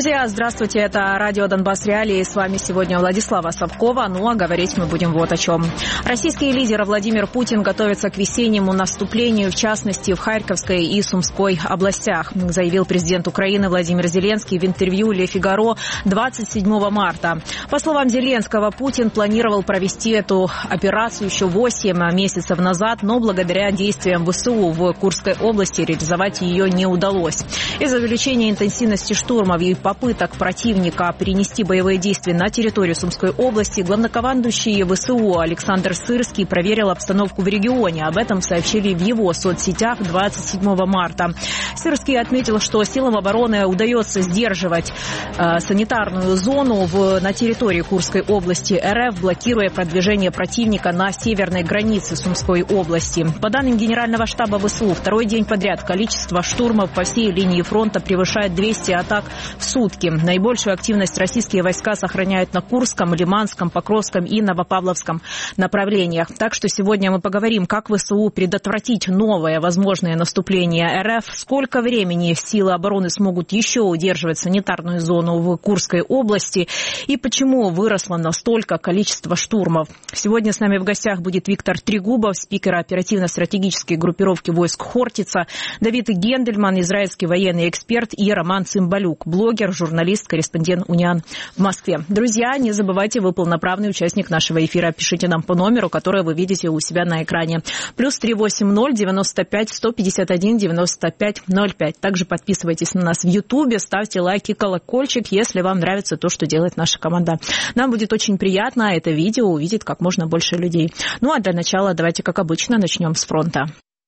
Друзья, здравствуйте, это радио «Донбасс Реалии», с вами сегодня Владислава Совкова, ну а говорить мы будем вот о чем. Российский лидер Владимир Путин готовится к весеннему наступлению, в частности, в Харьковской и Сумской областях, заявил президент Украины Владимир Зеленский в интервью «Ле Фигаро» 27 марта. По словам Зеленского, Путин планировал провести эту операцию еще 8 месяцев назад, но благодаря действиям ВСУ в Курской области реализовать ее не удалось. Из-за увеличения интенсивности штурмов и попыток противника перенести боевые действия на территорию Сумской области, главнокомандующий ВСУ Александр Сырский проверил обстановку в регионе. Об этом сообщили в его соцсетях 27 марта. Сырский отметил, что силам обороны удается сдерживать санитарную зону на территории Курской области РФ, блокируя продвижение противника на северной границе Сумской области. По данным Генерального штаба ВСУ, второй день подряд количество штурмов по всей линии фронта превышает 200 атак в сутки. Наибольшую активность российские войска сохраняют на Курском, Лиманском, Покровском и Новопавловском направлениях. Так что сегодня мы поговорим, как ВСУ предотвратить новое возможное наступление РФ, сколько времени силы обороны смогут еще удерживать санитарную зону в Курской области и почему выросло настолько количество штурмов. Сегодня с нами в гостях будет Виктор Трегубов, спикер оперативно-стратегической группировки войск Хортица, Давид Гендельман, израильский военный эксперт, и Роман Цымбалюк, блогер, журналист, корреспондент УНИАН в Москве. Друзья, не забывайте, вы полноправный участник нашего эфира. Пишите нам по номеру, который вы видите у себя на экране. +380 95 151 95 05. Также подписывайтесь на нас в Ютубе, ставьте лайки, колокольчик, если вам нравится то, что делает наша команда. Нам будет очень приятно это видео увидеть как можно больше людей. Ну а для начала давайте, как обычно, начнем с фронта.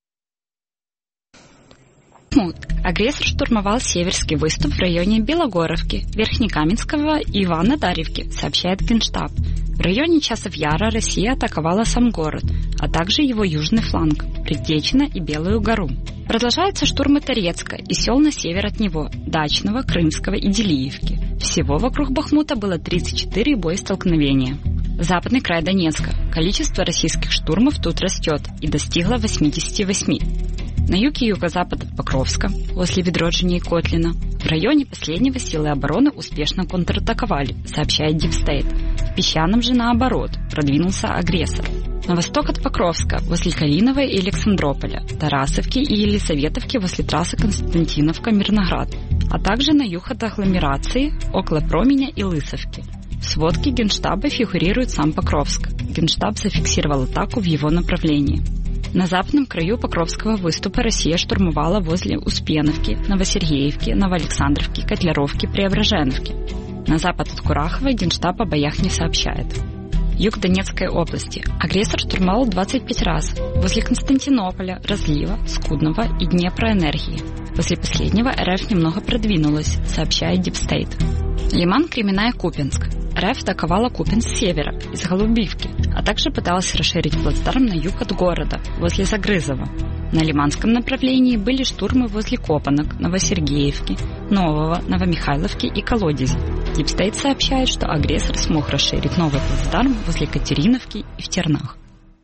Агрессор штурмовал Северский выступ в районе Белогоровки, Верхнекаменского и Ивано-Дарьевки, сообщает Генштаб. В районе Часов Яра Россия атаковала сам город, а также его южный фланг, Предтечино и Белую гору. Продолжаются штурмы Торецка и сел на север от него, Дачного, Крымского и Делиевки. Всего вокруг Бахмута было 34 боестолкновения. Западный край Донецка. Количество российских штурмов тут растет и достигло 88. На юге и юго-запад от Покровска, возле Ведроджини и Котлина, в районе последнего силы обороны успешно контратаковали, сообщает Дипстейт. В Песчаном же, наоборот, продвинулся агрессор. На восток от Покровска, возле Калинова и Александрополя, Тарасовки и Елизаветовки возле трассы Константиновка-Мирноград, а также на юг от агломерации, около Променя и Лысовки. В сводке Генштаба фигурирует сам Покровск. Генштаб зафиксировал атаку в его направлении. На западном краю Покровского выступа Россия штурмовала возле Успеновки, Новосергеевки, Новоалександровки, Котляровки, Преображеновки. На запад от Курахова Генштаб о боях не сообщает. Юг Донецкой области. Агрессор штурмовал 25 раз. Возле Константинополя, Разлива, Скудного и Днепроэнергии. После последнего РФ немного продвинулась, сообщает Дипстейт. Лиман, Кременная, Купенск. РФ атаковала Купенск с севера, из Голубивки, а также пыталась расширить плацдарм на юг от города, возле Загрызова. На Лиманском направлении были штурмы возле Копанок, Новосергеевки, Нового, Новомихайловки и Колодези. Дипстейт сообщает, что агрессор смог расширить новый плацдарм возле Катериновки и в Тернах.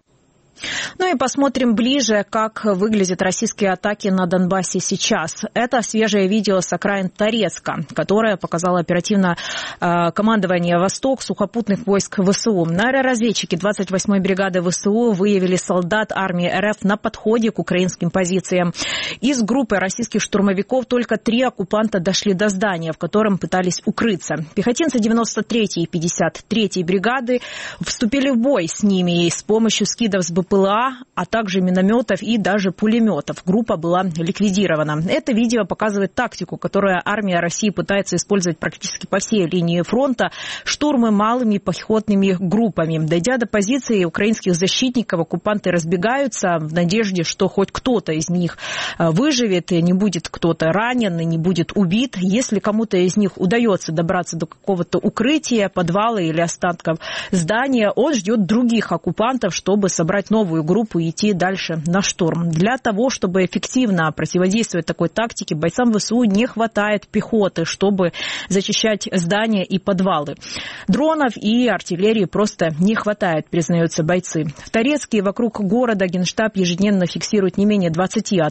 Ну и посмотрим ближе, как выглядят российские атаки на Донбассе сейчас. Это свежее видео с окраин Торецка, которое показало оперативное командование «Восток» сухопутных войск ВСУ. Аэроразведчики 28-й бригады ВСУ выявили солдат армии РФ на подходе к украинским позициям. Из группы российских штурмовиков только 3 оккупанта дошли до здания, в котором пытались укрыться. Пехотинцы 93-й и 53-й бригады вступили в бой с ними и с помощью скидов с БПЛА, а также минометов и даже пулеметов. Группа была ликвидирована. Это видео показывает тактику, которую армия России пытается использовать практически по всей линии фронта. Штурмы малыми пехотными группами. Дойдя до позиции украинских защитников, оккупанты разбегаются в надежде, что хоть кто-то из них выживет, и не будет кто-то ранен, и не будет убит. Если кому-то из них удается добраться до какого-то укрытия, подвала или остатков здания, он ждет других оккупантов, чтобы собрать новую группу и идти дальше на штурм. Для того, чтобы эффективно противодействовать такой тактике, бойцам ВСУ не хватает пехоты, чтобы зачищать здания и подвалы. Дронов и артиллерии просто не хватает, признаются бойцы. В Торецке и вокруг города Генштаб ежедневно фиксирует не менее 20 атак.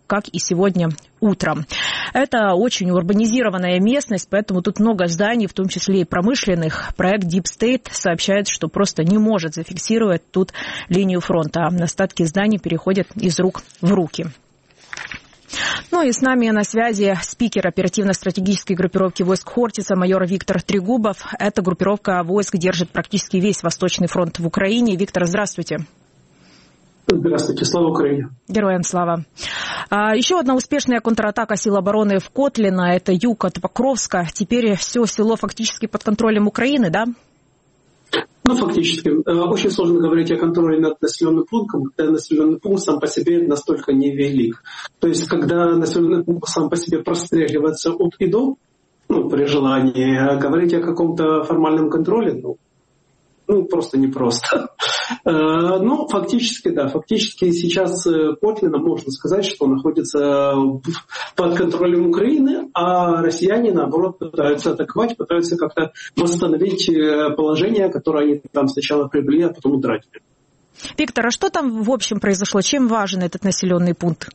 как и сегодня утром. Это очень урбанизированная местность, поэтому тут много зданий, в том числе и промышленных. Проект Deep State сообщает, что просто не может зафиксировать тут линию фронта. Остатки зданий переходят из рук в руки. Ну и с нами на связи спикер оперативно-стратегической группировки войск Хортица майор Виктор Трегубов. Эта группировка войск держит практически весь Восточный фронт в Украине. Виктор, здравствуйте. Здравствуйте, слава Украине. Героям слава. Еще одна успешная контратака сил обороны в Котлино, это юг от Покровска. Теперь все село фактически под контролем Украины, да? Ну, фактически. Очень сложно говорить о контроле над населенным пунктом, когда населенный пункт сам по себе настолько невелик. То есть, когда населенный пункт сам по себе простреливается от и до, при желании, говорить о каком-то формальном контроле, просто непросто. Но фактически, да, сейчас Котлино, можно сказать, что находится под контролем Украины, а россияне, наоборот, пытаются атаковать, пытаются как-то восстановить положение, которое они там сначала приобрели, а потом утратили. Виктор, а что там в общем произошло? Чем важен этот населенный пункт?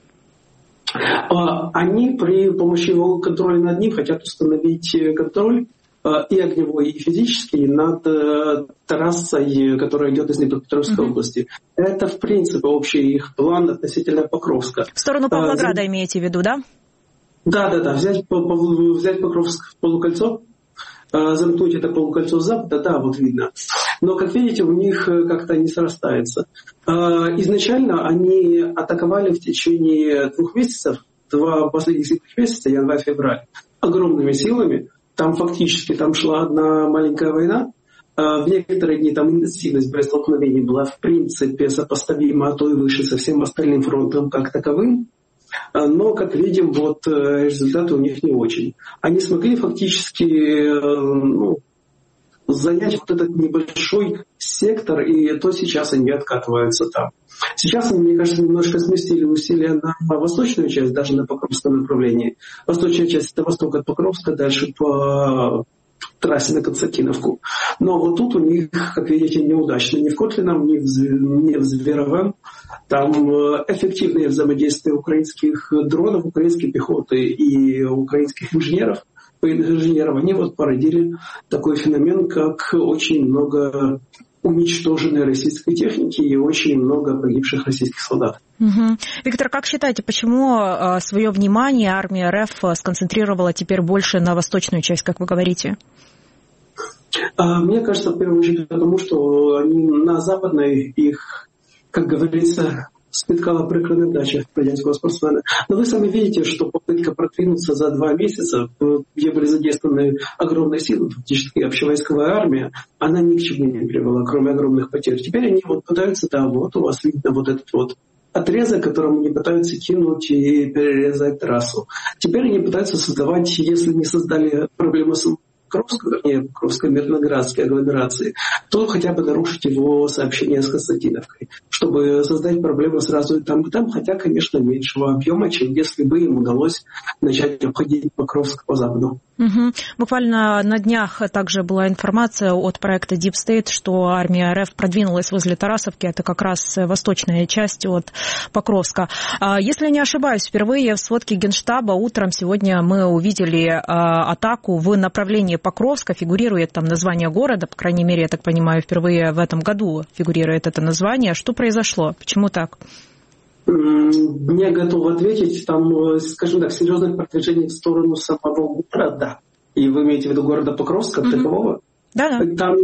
Они при помощи его контроля над ним хотят установить контроль и огневой, и физический над трассой, которая идет из Днепропетровской области. Это, в принципе, общий их план относительно Покровска. В сторону Павлограда имеете в виду, да? Да. Взять Покровск в полукольцо, замкнуть это полукольцо с запада, да, вот видно. Но, как видите, у них как-то не срастается. Изначально они атаковали в течение 2 месяцев, 2 последних месяца, январь-февраль, огромными силами. Там фактически шла одна маленькая война. В некоторые дни там интенсивность боестолкновений была в принципе сопоставима, а то и выше со всем остальным фронтом как таковым. Но, как видим, результаты у них не очень. Они смогли фактически занять этот небольшой сектор, и то сейчас они откатываются там. Сейчас они, мне кажется, немножко сместили усилия на восточную часть, даже на Покровском направлении. Восточная часть — это восток от Покровска, дальше по трассе на Константиновку. Но вот тут у них, как видите, неудачно. Ни в Котлино, ни в Зверове. Там эффективное взаимодействие украинских дронов, украинской пехоты и украинских инженеров. Они породили такой феномен, как очень много уничтоженной российской техники и очень много погибших российских солдат. Угу. Виктор, как считаете, почему свое внимание армия РФ сконцентрировала теперь больше на восточную часть, как вы говорите? Мне кажется, в первую очередь, потому что они на западной их, как говорится, спіткала прикра невдача радянського спортсмена. Но вы сами видите, что попытка продвинуться за 2 месяца, где были задействованы огромные силы, фактически общевойсковая армия, она ни к чему не привела, кроме огромных потерь. Теперь они пытаются, у вас видно этот отрезок, которым они пытаются кинуть и перерезать трассу. Теперь они пытаются создавать, если не создали проблему с Покровской Мирноградской агломерации, то хотя бы нарушить его сообщение с Константиновкой, чтобы создать проблемы сразу и там, хотя, конечно, меньшего объема, чем если бы им удалось начать обходить Покровск по западу. Угу. Буквально на днях также была информация от проекта Deep State, что армия РФ продвинулась возле Тарасовки, это как раз восточная часть от Покровска. Если не ошибаюсь, впервые в сводке Генштаба утром сегодня мы увидели атаку в направлении Покровска, фигурирует там название города, по крайней мере, я так понимаю, впервые в этом году фигурирует это название. Что произошло? Почему так? Не готов ответить. Там, скажем так, серьезных продвижений в сторону самого города. И вы имеете в виду города Покровска, такового? Да.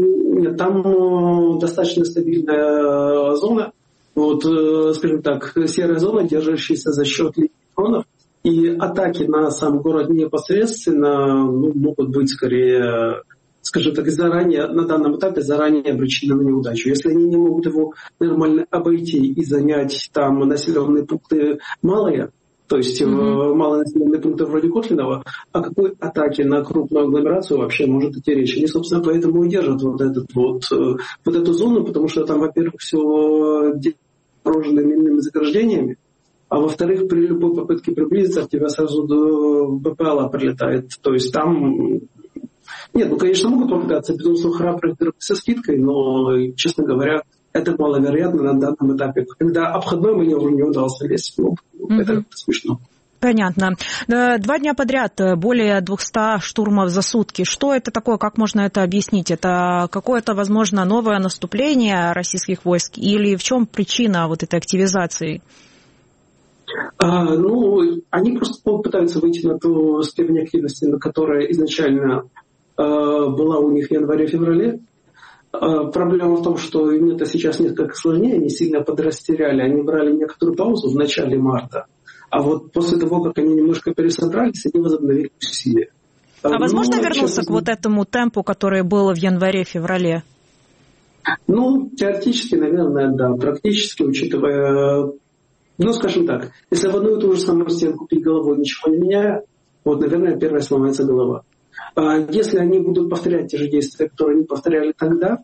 Там достаточно стабильная зона. Скажем так, серая зона, держащаяся за счет линий фронтов. И атаки на сам город непосредственно могут быть скорее, скажем так, на данном этапе заранее обречены на неудачу. Если они не могут его нормально обойти и занять там населенные пункты малые, то есть малонаселенные пункты вроде Котлинова, о какой атаке на крупную агломерацию вообще может идти речь? Они, собственно, поэтому и держат эту зону, потому что там, во-первых, все огорожено минными заграждениями, а во-вторых, при любой попытке приблизиться, в тебя сразу БПЛА прилетает. То есть там... Нет, конечно, могут попытаться, безусловно, храбрых со скидкой, но, честно говоря, это маловероятно на данном этапе. Когда обходной маневр не удался весь, Это смешно. Понятно. 2 дня подряд более 200 штурмов за сутки. Что это такое? Как можно это объяснить? Это какое-то, возможно, новое наступление российских войск? Или в чем причина вот этой активизации? Они просто пытаются выйти на ту степень активности, на которая изначально была у них в январе-феврале. Проблема в том, что им это сейчас несколько сложнее, они сильно подрастеряли. Они брали некоторую паузу в начале марта. А вот после того, как они немножко пересобрались, они возобновили усилия. Возможно вернуться к вот этому темпу, который был в январе-феврале? Теоретически, наверное, да. Практически, учитывая, скажем так, если в одну и ту же самую стенку бить головой, ничего не меняя, наверное, первая сломается голова. Если они будут повторять те же действия, которые они повторяли тогда,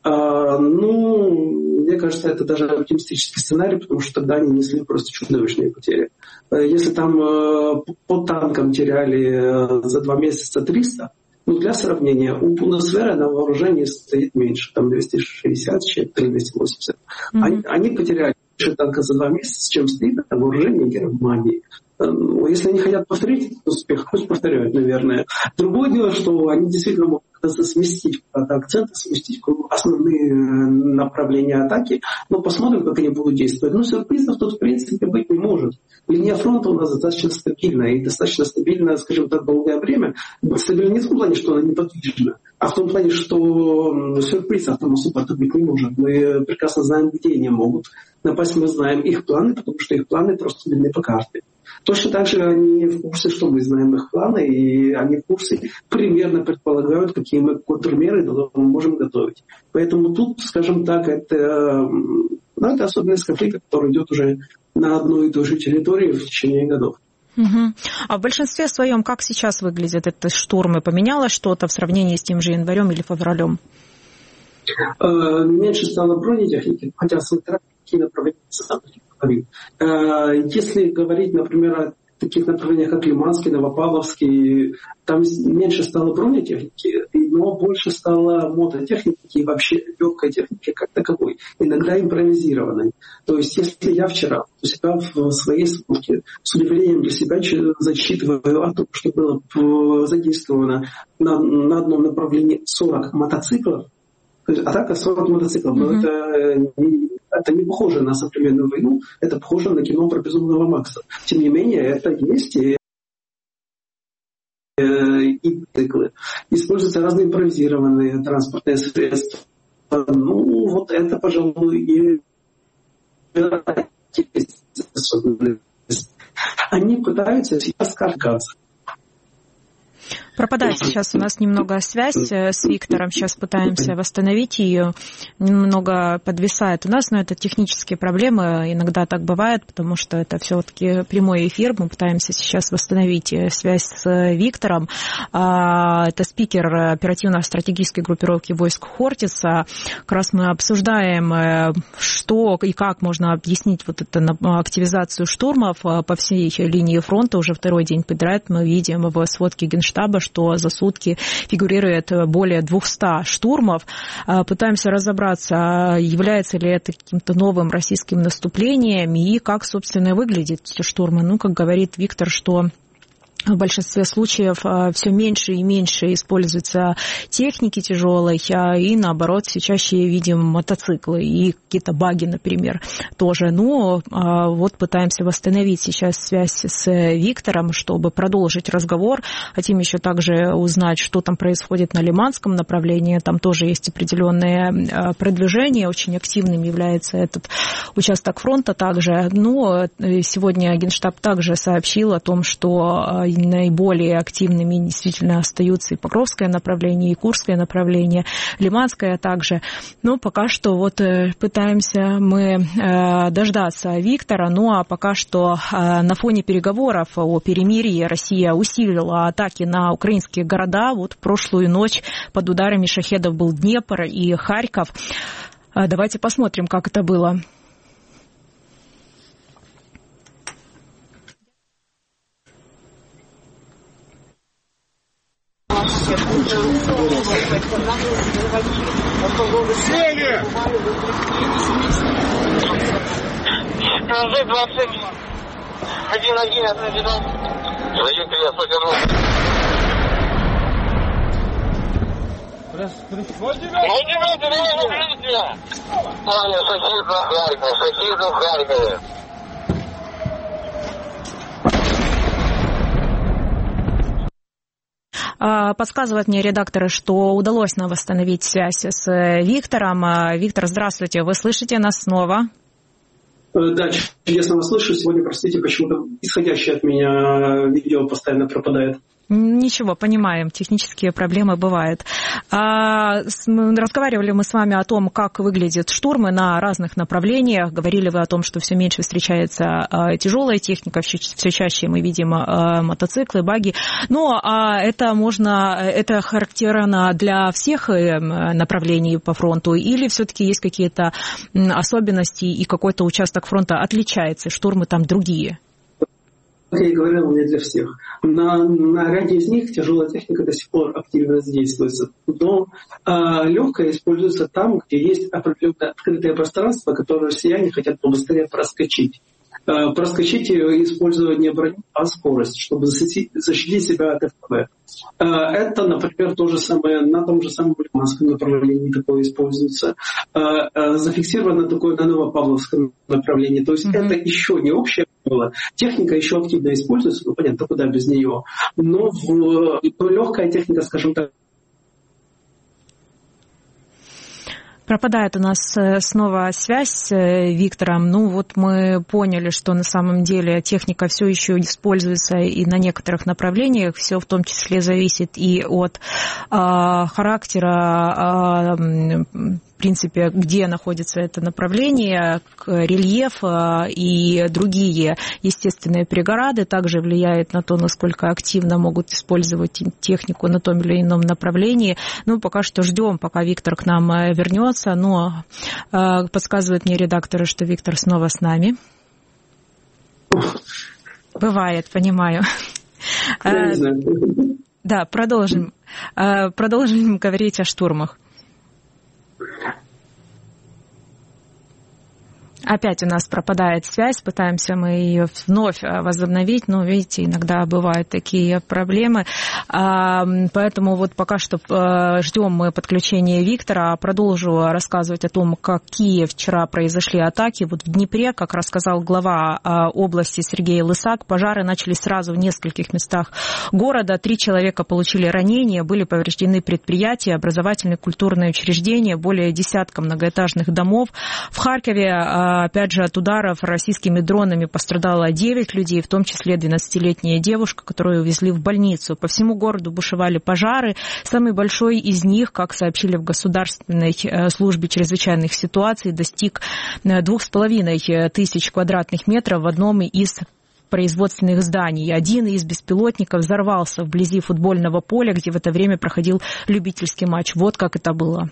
мне кажется, это даже оптимистический сценарий, потому что тогда они несли просто чудовищные потери. Если там по танкам теряли за 2 месяца 300, для сравнения, у Бундесвера на вооружении стоит меньше, там 260, 280. Они потеряли больше танка за 2 месяца, чем стоит на вооружении Германии. Если они хотят повторить этот успех, пусть повторяют, наверное. Другое дело, что они действительно могут сместить акценты, сместить основные направления атаки, но посмотрим, как они будут действовать. Сюрпризов тут, в принципе, быть не может. Линия фронта у нас достаточно стабильная, и достаточно стабильная, скажем так, долгое время. Стабильна не в том плане, что она неподвижна, а в том плане, что сюрпризов там особо быть не может. Мы прекрасно знаем, где они могут напасть, мы знаем их планы, потому что их планы просто видны по карте. Точно так же они в курсе, что мы знаем их планы, и они в курсе примерно предполагают, какие мы контрмеры можем готовить. Поэтому тут, скажем так, это особенность конфликта, который идет уже на одной и той же территории в течение годов. А в большинстве своем как сейчас выглядят эти штурмы? Поменялось что-то в сравнении с тем же январем или февралем? Меньше стало бронетехники, хотя смотря какие направления сам говорил. Если говорить, например, о таких направлениях, как Лиманский, Новопавловский, там меньше стало бронетехники, но больше стало мототехники и вообще легкой техники как таковой, иногда импровизированной. То есть, если я вчера у себя в своей сводке с удивлением для себя зачитываю о том, что было задействовано на одном направлении 40 мотоциклов, то есть атака 40 мотоциклов, но это не похоже на современную войну, это похоже на кино про Безумного Макса. Тем не менее, это есть и циклы. Используются разные импровизированные транспортные средства. Это, пожалуй, и они пытаются сейчас каркаться. Пропадает сейчас у нас немного связь с Виктором. Сейчас пытаемся восстановить ее. Немного подвисает у нас, но это технические проблемы. Иногда так бывает, потому что это все-таки прямой эфир. Мы пытаемся сейчас восстановить связь с Виктором. Это спикер оперативно-стратегической группировки войск Хортица. Как раз мы обсуждаем, что и как можно объяснить вот эту активизацию штурмов по всей линии фронта. Уже второй день подряд мы видим в сводке Генштаба, что за сутки фигурирует более 200 штурмов. Пытаемся разобраться, является ли это каким-то новым российским наступлением и как, собственно, выглядят эти штурмы. Как говорит Виктор, что в большинстве случаев все меньше и меньше используется техники тяжелой, и наоборот все чаще видим мотоциклы и какие-то баги, например, тоже. Но вот пытаемся восстановить сейчас связь с Виктором, чтобы продолжить разговор. Хотим еще также узнать, что там происходит на Лиманском направлении. Там тоже есть определенное продвижение, очень активным является этот участок фронта также. Но сегодня Генштаб также сообщил о том, что наиболее активными действительно остаются и Покровское направление, и Курское направление, Лиманское также. Но пока что пытаемся мы дождаться Виктора. А пока что на фоне переговоров о перемирии Россия усилила атаки на украинские города. В прошлую ночь под ударами шахедов был Днепр и Харьков. Давайте посмотрим, как это было. Подсказывают мне редакторы, что удалось нам восстановить связь с Виктором. Виктор, здравствуйте, вы слышите нас снова? Да, чудесно вас слышу. Сегодня, простите, почему-то исходящее от меня видео постоянно пропадает. Ничего, понимаем, технические проблемы бывают. Разговаривали мы с вами о том, как выглядят штурмы на разных направлениях. Говорили вы о том, что все меньше встречается тяжелая техника, все чаще мы видим мотоциклы, багги. Но это характерно для всех направлений по фронту, или все-таки есть какие-то особенности и какой-то участок фронта отличается, штурмы там другие? Как я и говорил, не для всех. На ряде из них тяжелая техника до сих пор активно задействуется. Но легкая используется там, где есть определенное открытое пространство, которое россияне хотят побыстрее проскочить. Проскочить, используя не броню, а скорость, чтобы защитить себя от ФПВ. Это, например, то же самое на том же самом Лиманском направлении такое используется. Зафиксировано такое на Новопавловском направлении. То есть это еще не общее было. Техника еще активно используется, ну понятно, куда без нее. Но легкая техника, скажем так, пропадает у нас снова связь с Виктором. Ну вот мы поняли, что на самом деле техника все еще используется и на некоторых направлениях. Все в том числе зависит и от характера, в принципе, где находится это направление, рельеф и другие естественные преграды. Также влияет на то, насколько активно могут использовать технику на том или ином направлении. Ну, пока что ждем, пока Виктор к нам вернется. Но подсказывают мне редакторы, что Виктор снова с нами. Бывает, понимаю. Да, продолжим говорить о штурмах. Опять у нас пропадает связь, пытаемся мы ее вновь возобновить, но, видите, иногда бывают такие проблемы. Поэтому вот пока что ждем мы подключения Виктора. Продолжу рассказывать о том, какие вчера произошли атаки. Вот в Днепре, как рассказал глава области Сергей Лысак, пожары начались сразу в нескольких местах города. 3 человека получили ранения, были повреждены предприятия, образовательные, культурные учреждения, более десятка многоэтажных домов. В Харькове, опять же, от ударов российскими дронами пострадало 9 людей, в том числе 12-летняя девушка, которую увезли в больницу. По всему городу бушевали пожары. Самый большой из них, как сообщили в Государственной службе чрезвычайных ситуаций, достиг 2500 квадратных метров в одном из производственных зданий. Один из беспилотников взорвался вблизи футбольного поля, где в это время проходил любительский матч. Вот как это было.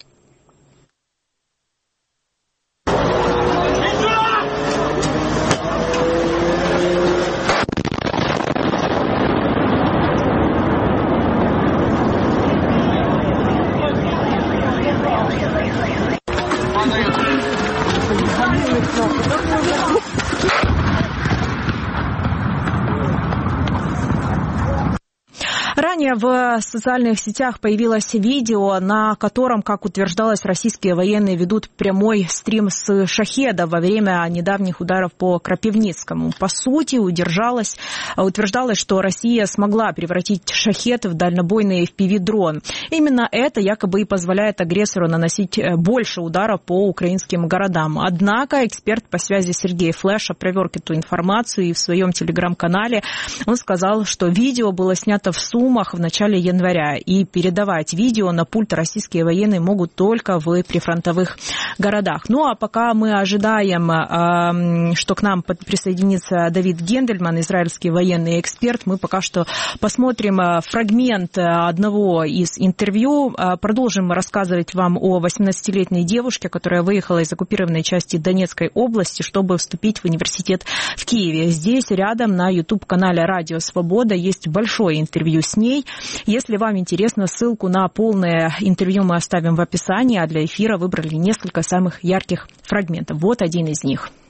Ранее в социальных сетях появилось видео, на котором, как утверждалось, российские военные ведут прямой стрим с «Шахеда» во время недавних ударов по Крапивницкому. По сути, утверждалось, что Россия смогла превратить «Шахед» в дальнобойный FPV-дрон. Именно это якобы и позволяет агрессору наносить больше ударов по украинским городам. Однако эксперт по связи Сергей Флэш опроверг эту информацию, и в своем телеграм-канале он сказал, что видео было снято в Сумах в начале января, и передавать видео на пульт российские военные могут только в прифронтовых городах. Ну а пока мы ожидаем, что к нам присоединится Давид Гендельман, израильский военный эксперт, мы пока что посмотрим фрагмент одного из интервью. Продолжим рассказывать вам о 18-летней девушке, которая выехала из оккупированной части Донецкой области, чтобы вступить в университет в Киеве. Здесь рядом на YouTube-канале «Радио Свобода» есть большое интервью с ней. Если вам интересно, ссылку на полное интервью мы оставим в описании, а для эфира выбрали несколько самых ярких фрагментов. Вот один из них.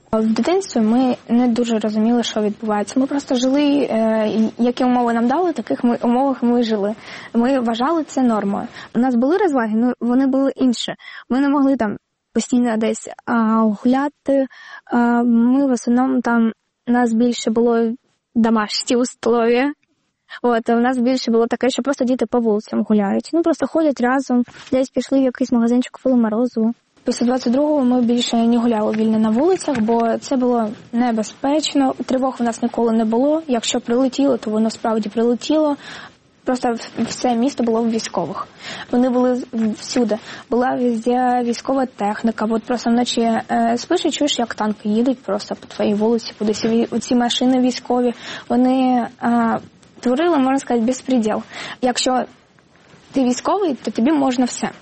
В дитинстві ми не дуже розуміли, що відбувається. Ми просто жили, які умови нам дали, таких умовах ми жили. Ми вважали це нормою. У нас були розваги, але вони були інші. Ми не могли там постійно десь гуляти. Ми в основному там, у нас більше було домашні условия. У нас більше було таке, що просто діти по вулицям гуляють. Просто ходять разом, десь пішли в якийсь магазинчик, купили морозиво. Після 22-го ми більше не гуляли вільно на вулицях, бо це було небезпечно. Тривог у нас ніколи не було. Якщо прилетіло, то воно справді прилетіло. Просто все місто було в військових. Вони були всюди. Була везде військова техніка. Просто вночі спиш і чуєш, як танки їдуть просто по твоїй вулиці, кудись. Оці машини військові, вони творили, можна сказати, безпреділ. Якщо ти військовий, то тобі можна все.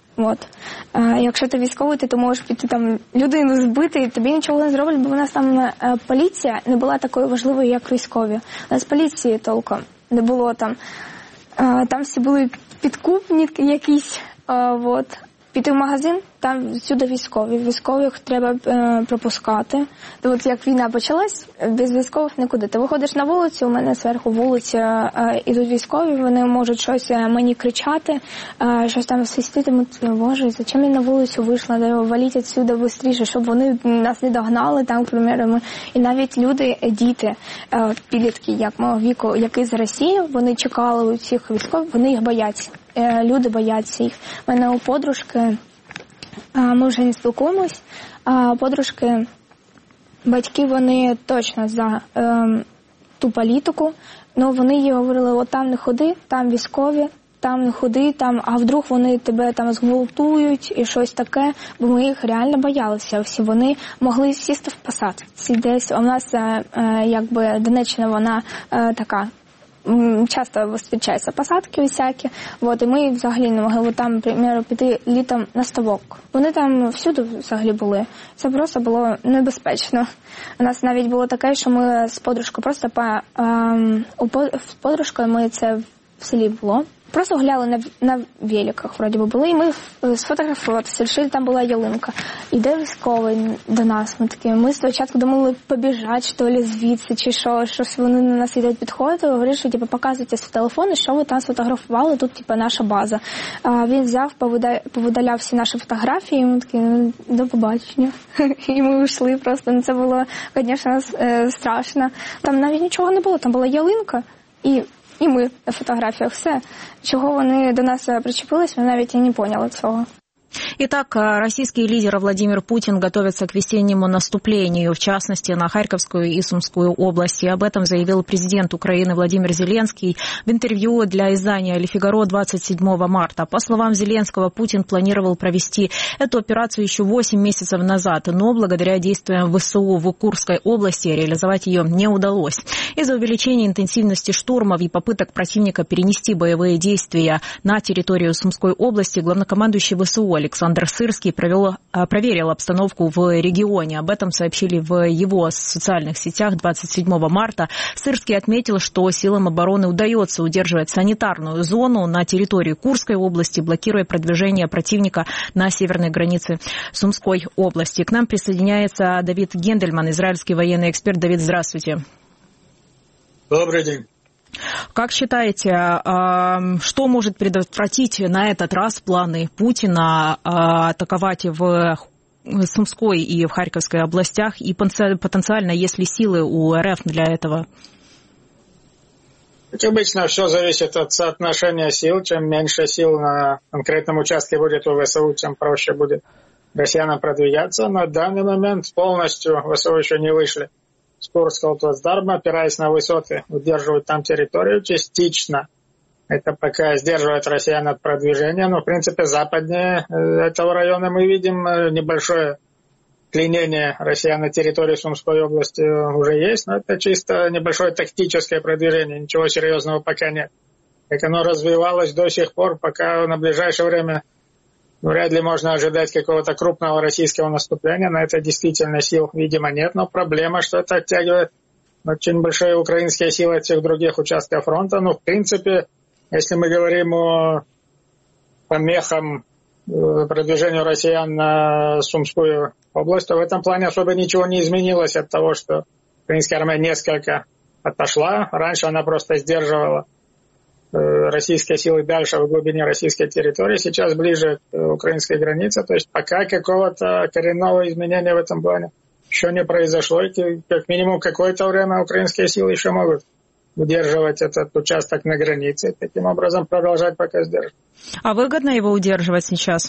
Якщо ти військовий, то можеш піти там людину збити, і тобі нічого не зроблять, бо в нас там поліція не була такою важливою, як військові. У нас поліції толком не було там. Там всі були підкупники якісь. Піти в магазин, там всюди військові. Військових треба пропускати. Як війна почалась, без військових нікуди. Ти виходиш на вулицю, у мене зверху вулиця, ідуть військові, вони можуть щось мені кричати, щось там свистіти. Боже, зачем я на вулицю вийшла? Валіть відсюди швидше, щоб вони нас не догнали, там, наприклад. І навіть люди, діти, підлітки, як мого віку, які з Росії, вони чекали у цих військових, вони їх бояться. Люди бояться їх. У мене у подружки, ми вже не спілкуємось, а подружки, батьки, вони точно за ту політику, але вони їй говорили, там не ходи, там військові, там не ходи, там, а вдруг вони тебе там зґвалтують і щось таке, бо ми їх реально боялися. Всі вони могли сісти в посад. Десь у нас, Донеччина, вона така, часто зустрічаються посадки всякі, і ми взагалі не могли там, наприклад, піти літом на ставок. Вони там всюди взагалі були. Це просто було небезпечно. У нас навіть було таке, що ми з подружкою просто з подружкою, ми це в селі було, просто гуляли на великах, вроді би, були, і ми сфотографувалися, вирішили, там була ялинка. Іде військовий до нас, ми спочатку думали побіжати, що ли, звідси, чи щось вони на нас йдуть, підходити, говорять, що, показуйте свій телефон, що ви там сфотографували, тут, наша база. Він взяв, повидаляв всі наші фотографії, і ми такі, до побачення. І ми вийшли просто, це було, звісно, страшно. Там навіть нічого не було, там була ялинка, і ми на фотографіях. Все. Чого вони до нас причепились, ми навіть і не поняли цього. Итак, российский лидер Владимир Путин готовится к весеннему наступлению, в частности, на Харьковскую и Сумскую области. Об этом заявил президент Украины Владимир Зеленский в интервью для издания «Le Figaro» 27 марта. По словам Зеленского, Путин планировал провести эту операцию еще 8 месяцев назад, но благодаря действиям ВСУ в Курской области реализовать ее не удалось. Из-за увеличения интенсивности штурмов и попыток противника перенести боевые действия на территорию Сумской области, главнокомандующий ВСУ Александр Сырский проверил обстановку в регионе. Об этом сообщили в его социальных сетях 27 марта. Сырский отметил, что силам обороны удается удерживать санитарную зону на территории Курской области, блокируя продвижение противника на северной границе Сумской области. К нам присоединяется Давид Гендельман, израильский военный эксперт. Давид, здравствуйте. Добрый день. Как считаете, что может предотвратить на этот раз планы Путина атаковать в Сумской и в Харьковской областях, и потенциально, есть ли силы у РФ для этого? Как обычно, все зависит от соотношения сил. Чем меньше сил на конкретном участке будет у ВСУ, тем проще будет россиянам продвигаться. На данный момент полностью ВСУ еще не вышли с Курского плацдарма, опираясь на высоты, удерживают там территорию частично. Это пока сдерживает россиян от продвижения, но, в принципе, западнее этого района мы видим небольшое пленение россиян на территории Сумской области уже есть, но это чисто небольшое тактическое продвижение, ничего серьезного пока нет. Как оно развивалось до сих пор, пока на ближайшее время вряд ли можно ожидать какого-то крупного российского наступления. На это действительно сил, видимо, нет. Но проблема, что это оттягивает очень большие украинские силы от всех других участков фронта. Ну, в принципе, если мы говорим о помехам продвижению россиян на Сумскую область, то в этом плане особо ничего не изменилось от того, что украинская армия несколько отошла. Раньше она просто сдерживала российские силы дальше в глубине российской территории, сейчас ближе к украинской границе. То есть пока какого-то коренного изменения в этом плане еще не произошло. И как минимум какое-то время украинские силы еще могут удерживать этот участок на границе, и таким образом продолжать пока сдерживать. А выгодно его удерживать сейчас?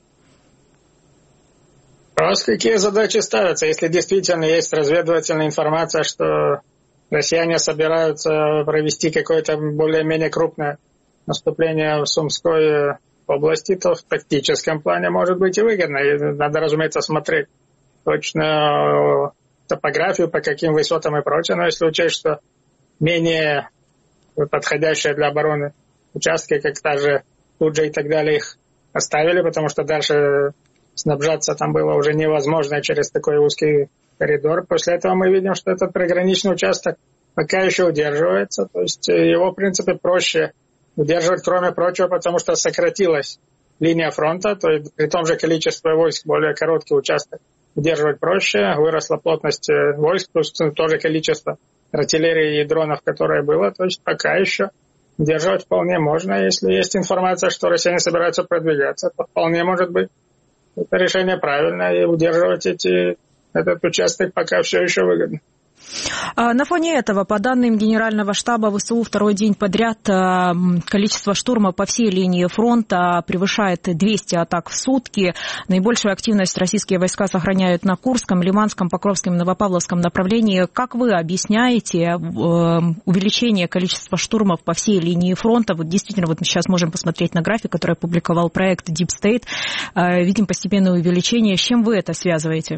Просто какие задачи ставятся? Если действительно есть разведывательная информация, что россияне собираются провести какое-то более-менее крупное наступление в Сумской области, то в тактическом плане может быть и выгодно. И надо, разумеется, смотреть точно топографию, по каким высотам и прочее. Но если учесть, что менее подходящие для обороны участки, как та же Туджа и так далее, их оставили, потому что дальше снабжаться там было уже невозможно через такой узкий коридор. После этого мы видим, что этот приграничный участок пока еще удерживается. То есть его, в принципе, проще удерживать, кроме прочего, потому что сократилась линия фронта, то есть при том же количестве войск более короткий участок удерживать проще, выросла плотность войск, плюс тоже количество артиллерии и дронов, которое было. То есть пока еще удерживать вполне можно. Если есть информация, что россияне собираются продвигаться, то вполне может быть это решение правильное, и удерживать этот участок пока все еще выгодно. На фоне этого, по данным Генерального штаба ВСУ, второй день подряд количество штурмов по всей линии фронта превышает 200 атак в сутки. Наибольшую активность российские войска сохраняют на Курском, Лиманском, Покровском и Новопавловском направлении. Как вы объясняете увеличение количества штурмов по всей линии фронта? Вот действительно, вот мы сейчас можем посмотреть на график, который опубликовал проект Deep State. Видим постепенное увеличение. С чем вы это связываете?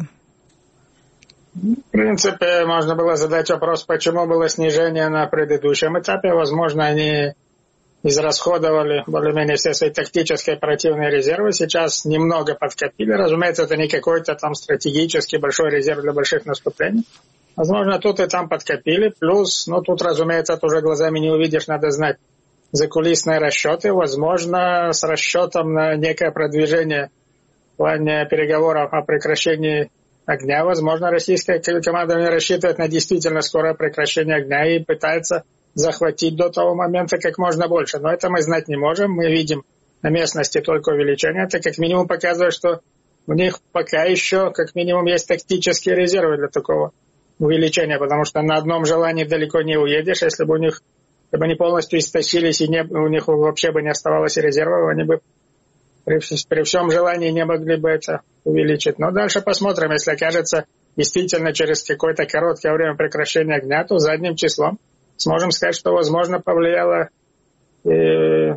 В принципе, можно было задать вопрос, почему было снижение на предыдущем этапе. Возможно, они израсходовали более-менее все свои тактические оперативные резервы. Сейчас немного подкопили. Разумеется, это не какой-то там стратегический большой резерв для больших наступлений. Возможно, тут и там подкопили. Плюс, тут, разумеется, это уже глазами не увидишь, надо знать закулисные расчеты. Возможно, с расчетом на некое продвижение в плане переговоров о прекращении огня. Возможно, российское командование рассчитывает на действительно скорое прекращение огня и пытается захватить до того момента как можно больше. Но это мы знать не можем. Мы видим на местности только увеличение. Это как минимум показывает, что у них пока еще как минимум есть тактические резервы для такого увеличения, потому что на одном желании далеко не уедешь. Если бы они полностью истощились и у них вообще бы не оставалось резервов, они бы при всем желании не могли бы это увеличить. Но дальше посмотрим. Если окажется действительно через какое-то короткое время прекращения огня, то задним числом сможем сказать, что, возможно, повлияло и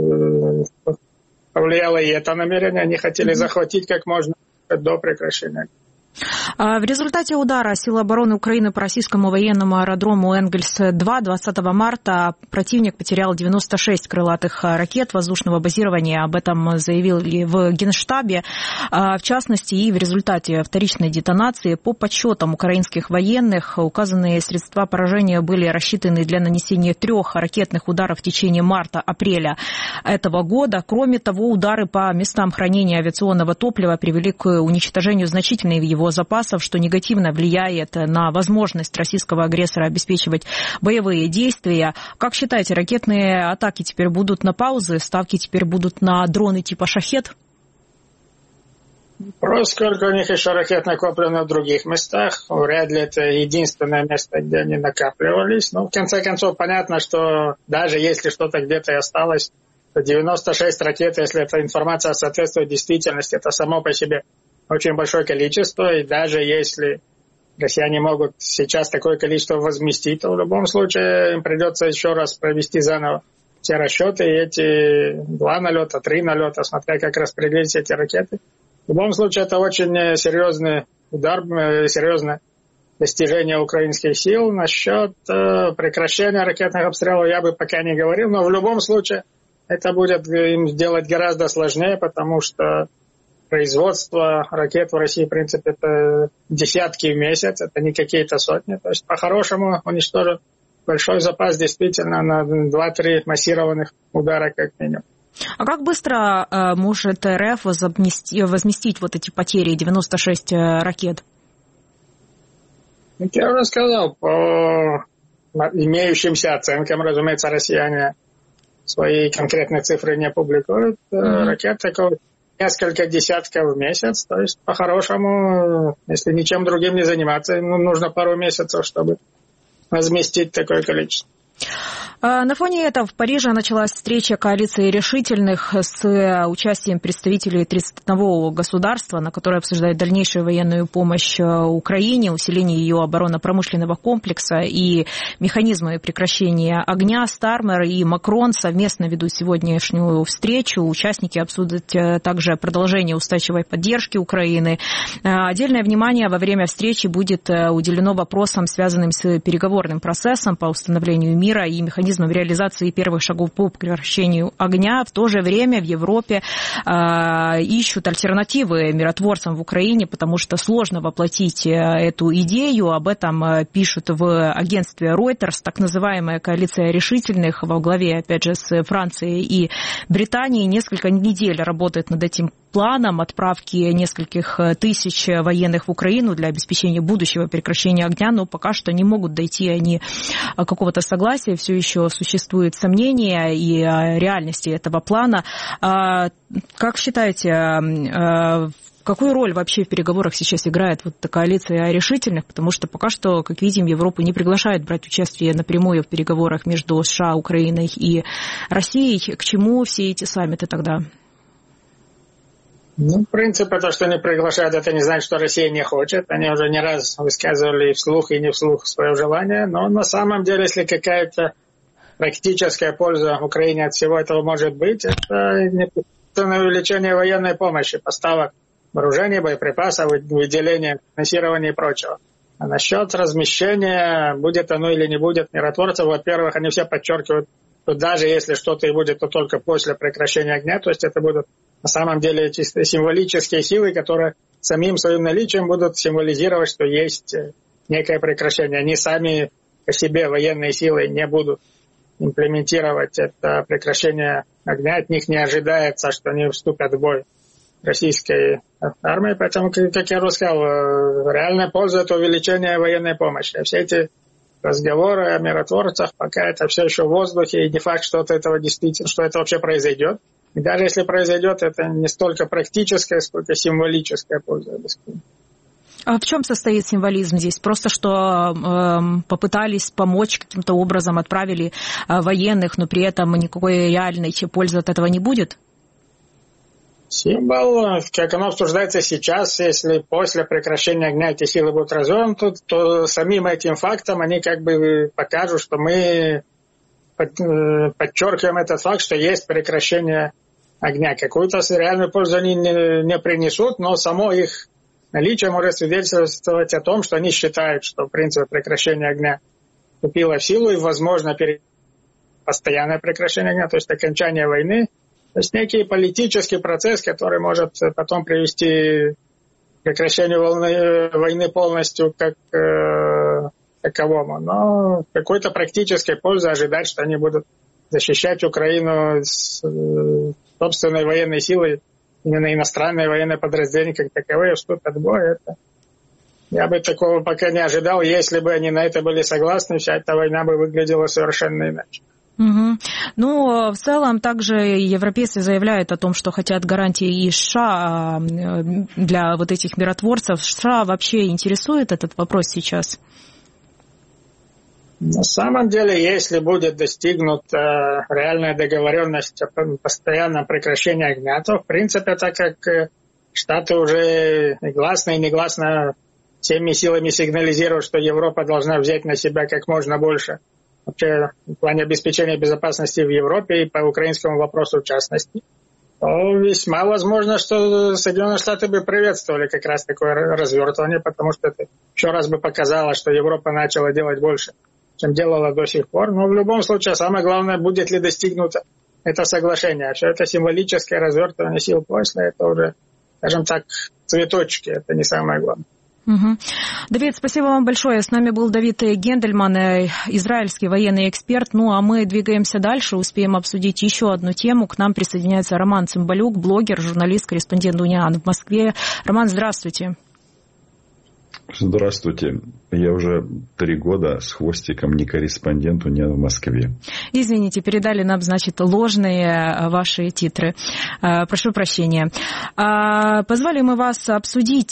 это намерение. Они хотели захватить как можно до прекращения огня. В результате удара силы обороны Украины по российскому военному аэродрому Энгельс-2 20 марта противник потерял 96 крылатых ракет воздушного базирования. Об этом заявили в Генштабе. В частности, и в результате вторичной детонации, по подсчетам украинских военных, указанные средства поражения были рассчитаны для нанесения 3 ракетных ударов в течение марта-апреля этого года. Кроме того, удары по местам хранения авиационного топлива привели к уничтожению значительной его запасов, что негативно влияет на возможность российского агрессора обеспечивать боевые действия. Как считаете, ракетные атаки теперь будут на паузе? Ставки теперь будут на дроны типа «Шахед»? Сколько у них еще ракет накоплено в других местах. Вряд ли это единственное место, где они накапливались. Но в конце концов понятно, что даже если что-то где-то и осталось, то 96 ракет, если эта информация соответствует действительности, это само по себе очень большое количество, и даже если россияне могут сейчас такое количество возместить, то в любом случае им придется еще раз провести заново все расчеты, и эти 2 налета, 3 налета, смотря как распределить эти ракеты. В любом случае это очень серьезный удар, серьезное достижение украинских сил. Насчет прекращения ракетных обстрелов я бы пока не говорил, но в любом случае это будет им сделать гораздо сложнее, потому что производство ракет в России, в принципе, это десятки в месяц, это не какие-то сотни. То есть, по-хорошему, уничтожить большой запас действительно на 2-3 массированных удара как минимум. А как быстро может РФ возместить вот эти потери, 96 ракет? Я уже сказал, по имеющимся оценкам, разумеется, россияне свои конкретные цифры не публикуют. Ракет такого несколько десятков в месяц. То есть, по-хорошему, если ничем другим не заниматься, нужно пару месяцев, чтобы возместить такое количество. На фоне этого в Париже началась встреча коалиции решительных с участием представителей 31 государства, на которой обсуждают дальнейшую военную помощь Украине, усиление ее оборонно-промышленного комплекса и механизмы прекращения огня. Стармер и Макрон совместно ведут сегодняшнюю встречу. Участники обсудят также продолжение устойчивой поддержки Украины. Отдельное внимание во время встречи будет уделено вопросам, связанным с переговорным процессом по установлению мира и механизмом реализации первых шагов по прекращению огня. В то же время в Европе ищут альтернативы миротворцам в Украине, потому что сложно воплотить эту идею. Об этом пишут в агентстве Reuters. Так называемая коалиция решительных во главе, опять же, с Францией и Британией несколько недель работает над этим планом отправки нескольких тысяч военных в Украину для обеспечения будущего прекращения огня, но пока что не могут дойти они какого-то согласия. Все еще существует сомнение и реальности этого плана. Как считаете, какую роль вообще в переговорах сейчас играет вот коалиция решительных? Потому что пока что, как видим, Европу не приглашают брать участие напрямую в переговорах между США, Украиной и Россией. К чему все эти саммиты тогда? В принципе, то, что не приглашают, это не значит, что Россия не хочет. Они уже не раз высказывали и вслух, и не вслух свое желание. Но на самом деле, если какая-то практическая польза Украине от всего этого может быть, это непосредственное увеличение военной помощи, поставок вооружений, боеприпасов, выделения, финансирования и прочего. А насчет размещения, будет оно или не будет миротворцев, во-первых, они все подчеркивают, что даже если что-то и будет, то только после прекращения огня, то есть это будут на самом деле чисто символические силы, которые самим своим наличием будут символизировать, что есть некое прекращение. Они сами по себе, военные силы, не будут имплементировать это прекращение огня. От них не ожидается, что они вступят в бой российской армии. Поэтому, как я уже сказал, реальная польза – это увеличение военной помощи. А все эти разговоры о миротворцах, пока это все еще в воздухе, и не факт, что это действительно, что это вообще произойдет. И даже если произойдет, это не столько практическая, сколько символическая польза. А в чем состоит символизм здесь? Просто что попытались помочь каким-то образом, отправили военных, но при этом никакой реальной пользы от этого не будет? Символ, как оно обсуждается сейчас, если после прекращения огня эти силы будут развернуты, то самим этим фактом они как бы покажут, что мы подчеркиваем этот факт, что есть прекращение огня. Какую-то реальную пользу они не принесут, но само их наличие может свидетельствовать о том, что они считают, что в принципе прекращение огня вступило в силу и, возможно, постоянное прекращение огня, то есть окончание войны. То есть некий политический процесс, который может потом привести к прекращению войны полностью как таковому. Но какой-то практической пользы ожидать, что они будут защищать Украину с собственной военной силой, именно иностранные военные подразделения как таковые вступят в бой. Это я бы такого пока не ожидал. Если бы они на это были согласны, вся эта война бы выглядела совершенно иначе. Угу. Ну, в целом, также европейцы заявляют о том, что хотят гарантии из США для вот этих миротворцев. США вообще интересует этот вопрос сейчас? На самом деле, если будет достигнута реальная договоренность о постоянном прекращении огня, то, в принципе, так как Штаты уже и гласно, и негласно всеми силами сигнализируют, что Европа должна взять на себя как можно больше вообще в плане обеспечения безопасности в Европе и по украинскому вопросу в частности, то весьма возможно, что Соединенные Штаты бы приветствовали как раз такое развертывание, потому что это еще раз бы показало, что Европа начала делать больше, чем делала до сих пор. Но в любом случае, самое главное, будет ли достигнуто это соглашение. А все это символическое развертывание сил после, это уже, скажем так, цветочки, это не самое главное. Угу. Давид, спасибо вам большое. С нами был Давид Гендельман, израильский военный эксперт. Ну, а мы двигаемся дальше, успеем обсудить еще одну тему. К нам присоединяется Роман Цымбалюк, блогер, журналист, корреспондент Униан в Москве. Роман, здравствуйте. Здравствуйте. Я уже 3 года с хвостиком не корреспондент Униан в Москве. Извините, передали нам, значит, ложные ваши титры. Прошу прощения. Позвали мы вас обсудить,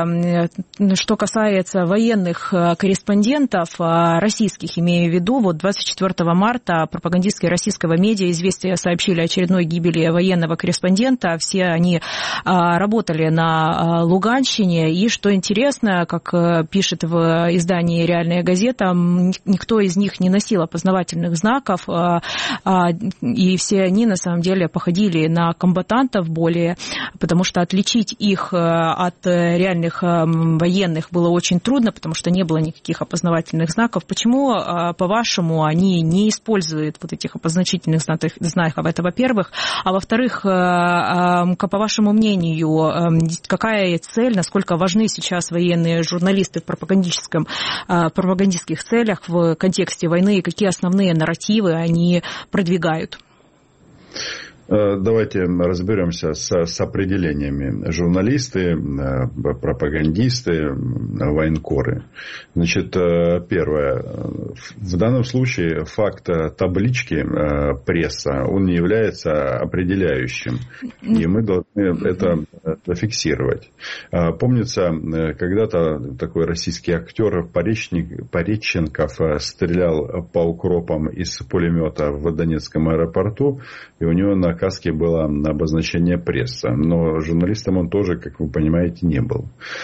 что касается военных корреспондентов, российских, имею в виду. Вот 24 марта пропагандистки российского медиа «Известия» сообщили о очередной гибели военного корреспондента. Все они работали на Луганщине. И, что интересно, как пишет в издании «Реальная газета», никто из них не носил опознавательных знаков, и все они, на самом деле, походили на комбатантов более, потому что отличить их от реальных военных было очень трудно, потому что не было никаких опознавательных знаков. Почему, по-вашему, они не используют вот этих опознавательных знаков? Это, во-первых. А во-вторых, по вашему мнению, какая цель, насколько важны сейчас военные журналисты в пропагандистских целях в контексте войны, и какие основные нарративы они продвигают? Давайте разберемся с определениями. Журналисты, пропагандисты, военкоры. Значит, первое. В данном случае факт таблички пресса, он не является определяющим. И мы должны это зафиксировать. Помнится, когда-то такой российский актер Пореченков стрелял по укропам из пулемета в Донецком аэропорту, и у него на каске было обозначение пресса. Но журналистом он тоже, как вы понимаете, не был.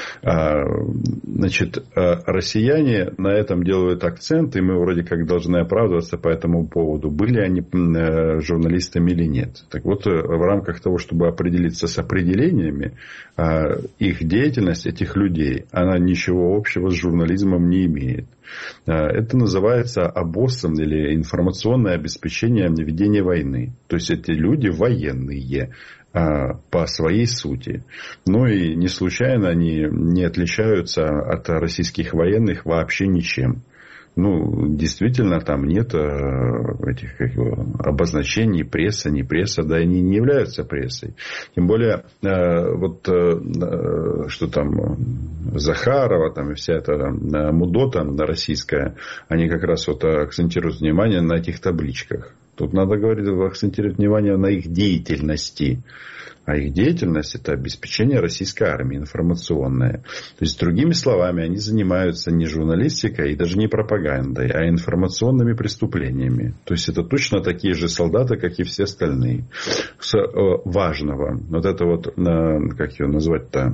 Значит, россияне на этом делают акцент, и мы вроде как должны оправдываться по этому поводу. Были они журналистами или нет. Так вот, в рамках того, чтобы определиться с определениями, их деятельность, этих людей, она ничего общего с журнализмом не имеет. Это называется обоссом или информационное обеспечение ведения войны. То есть, эти люди военные по своей сути. Ну и не случайно они не отличаются от российских военных вообще ничем. Ну, действительно, там нет этих обозначений, пресса, не пресса, да, они не являются прессой. Тем более, вот что там Захарова, там и вся эта мудота российская, они как раз вот акцентируют внимание на этих табличках. Тут надо говорить, акцентировать внимание на их деятельности. А их деятельность – это обеспечение российской армии, информационное. То есть, другими словами, они занимаются не журналистикой и даже не пропагандой, а информационными преступлениями. То есть, это точно такие же солдаты, как и все остальные. С важного, вот это вот, как ее назвать-то,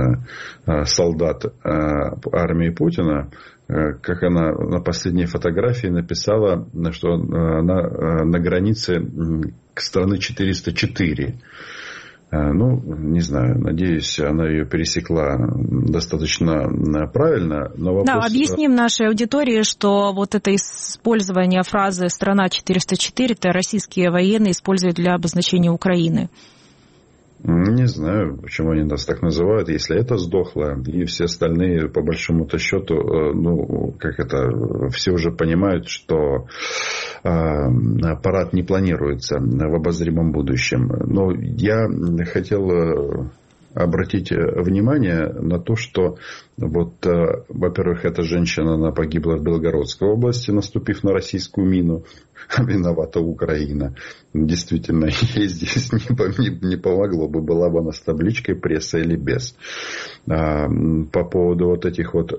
солдат армии Путина, как она на последней фотографии написала, что она на границе страны 404. Ну, не знаю, надеюсь, она ее пересекла достаточно правильно. Но вопрос... Да, объясним нашей аудитории, что вот это использование фразы «страна 404» это российские военные используют для обозначения Украины. Не знаю, почему они нас так называют. Если это сдохло, и все остальные, по большому-то счету, ну, как это, все уже понимают, что парад не планируется в обозримом будущем. Но я хотел обратить внимание на то, что вот, во-первых, эта женщина, она погибла в Белгородской области, наступив на российскую мину. Виновата Украина. Действительно, ей здесь не помогло бы, была бы она с табличкой пресса или без. По поводу вот этих вот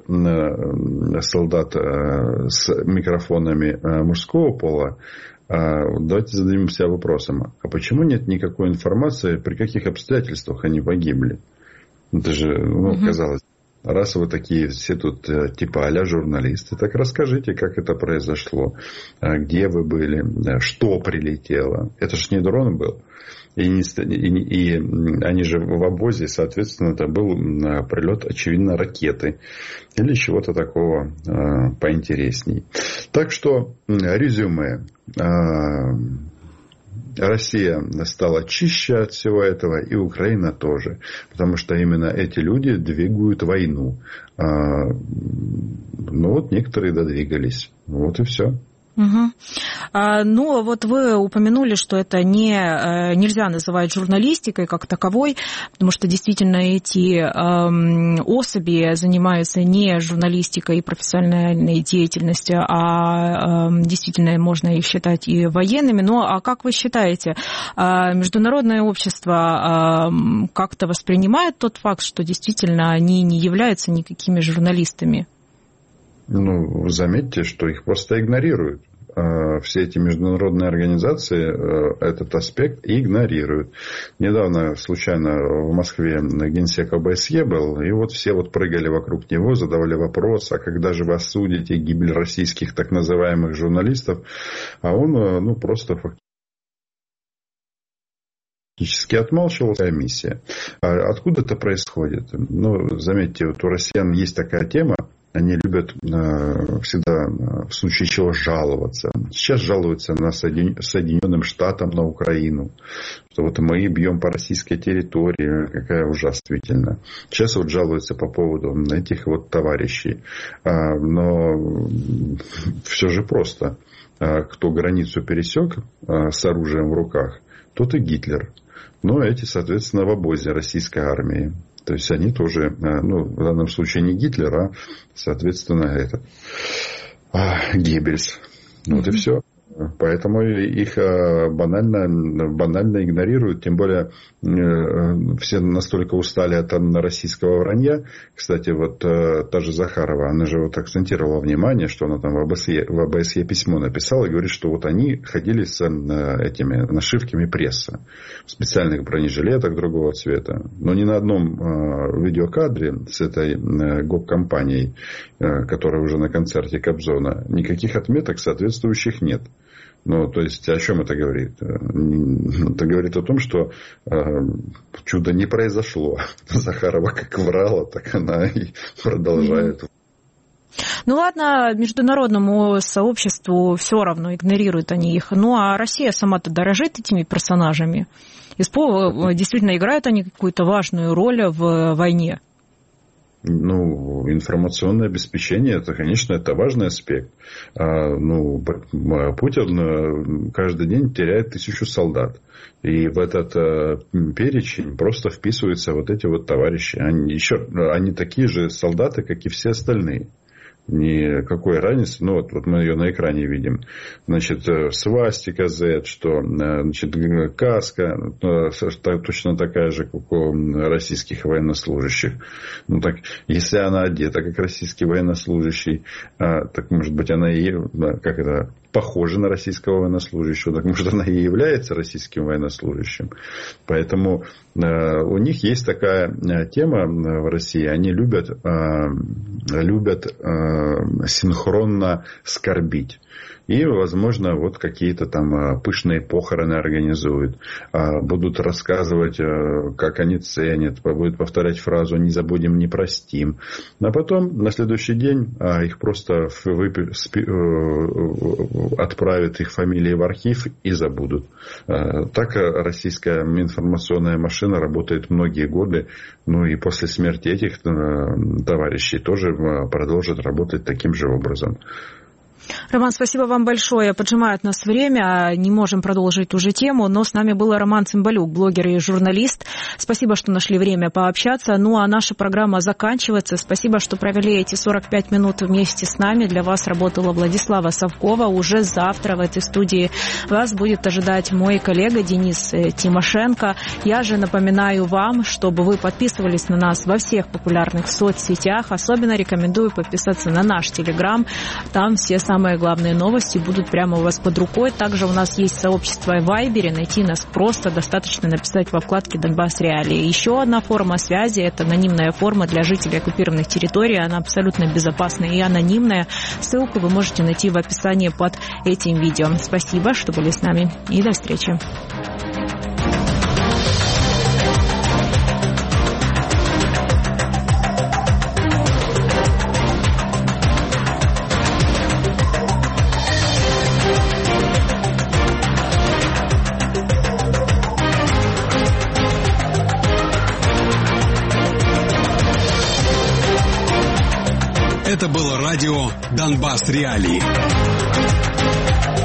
солдат с микрофонами мужского пола, давайте зададимся вопросом, а почему нет никакой информации, при каких обстоятельствах они погибли? Это же, казалось, раз вы такие все тут типа а-ля журналисты, так расскажите, как это произошло, где вы были, что прилетело. Это же не дрон был. И они же в обозе, соответственно, это был прилет, очевидно, ракеты. Или чего-то такого поинтересней. Так что резюме. Россия стала чище от всего этого, и Украина тоже. Потому что именно эти люди двигают войну. Ну, вот некоторые додвигались. Вот и все. Угу. Ну, вот вы упомянули, что это нельзя называть журналистикой как таковой, потому что действительно эти особи занимаются не журналистикой и профессиональной деятельностью, а действительно можно их считать и военными. Ну, а как вы считаете, международное общество как-то воспринимает тот факт, что действительно они не являются никакими журналистами? Ну, заметьте, что их просто игнорируют. Все эти международные организации этот аспект игнорируют. Недавно случайно в Москве генсек ОБСЕ был, и вот все вот прыгали вокруг него, задавали вопрос, а когда же вы осудите гибель российских так называемых журналистов? А он просто фактически отмалчивался миссия. А откуда это происходит? Ну, заметьте, вот у россиян есть такая тема. Они любят всегда в случае чего жаловаться. Сейчас жалуются на Соединенным Штатам, на Украину. Что вот мы бьем по российской территории. Какая ужасительно. Сейчас вот жалуются по поводу этих вот товарищей. Но все же просто. Кто границу пересек с оружием в руках, тот и Гитлер. Но эти, соответственно, в обозе российской армии. То есть они тоже, в данном случае не Гитлер, а, соответственно, Геббельс. Вот и все. Поэтому их банально игнорируют. Тем более, все настолько устали от российского вранья. Кстати, вот та же Захарова, она же вот акцентировала внимание, что она там в ОБСЕ письмо написала и говорит, что вот они ходили с этими нашивками пресса в специальных бронежилетах другого цвета. Но ни на одном видеокадре с этой гоп-компанией, которая уже на концерте Кобзона, никаких отметок соответствующих нет. Ну, то есть, о чем это говорит? Это говорит о том, что чудо не произошло. Захарова как врала, так она и продолжает. Ну ладно, международному сообществу все равно, игнорируют они их. Ну а Россия сама-то дорожит этими персонажами. Действительно, играют они какую-то важную роль в войне? Ну, информационное обеспечение, это, конечно, это важный аспект. Путин каждый день теряет 1000 солдат. И в этот перечень просто вписываются вот эти вот товарищи. Они такие же солдаты, как и все остальные. Никакой разницы. Ну, вот мы ее на экране видим. Значит, свастика Z, что, значит, каска точно такая же, как у российских военнослужащих. Ну, так, если она одета, как российский военнослужащий, так, может быть, она и похожа на российского военнослужащего, так, может, она и является российским военнослужащим. Поэтому у них есть такая тема в России. Они любят синхронно скорбить. И, возможно, вот какие-то там пышные похороны организуют. Будут рассказывать, как они ценят. Будут повторять фразу «не забудем, не простим». А потом, на следующий день, их просто отправят их фамилии в архив и забудут. Так российская информационная машина работает многие годы. Ну и после смерти этих товарищей тоже продолжит работать таким же образом. Роман, спасибо вам большое. Поджимает нас время, не можем продолжить ту же тему, но с нами был Роман Цымбалюк, блогер и журналист. Спасибо, что нашли время пообщаться. Ну, а наша программа заканчивается. Спасибо, что провели эти 45 минут вместе с нами. Для вас работала Владислава Совкова. Уже завтра в этой студии вас будет ожидать мой коллега Денис Тимошенко. Я же напоминаю вам, чтобы вы подписывались на нас во всех популярных соцсетях. Особенно рекомендую подписаться на наш Телеграм. Там все самые главные новости будут прямо у вас под рукой. Также у нас есть сообщество в Вайбере. Найти нас просто достаточно написать во вкладке «Донбасс Реалии». Еще одна форма связи – это анонимная форма для жителей оккупированных территорий. Она абсолютно безопасная и анонимная. Ссылку вы можете найти в описании под этим видео. Спасибо, что были с нами. И до встречи. Это было радио «Донбасс Реалии».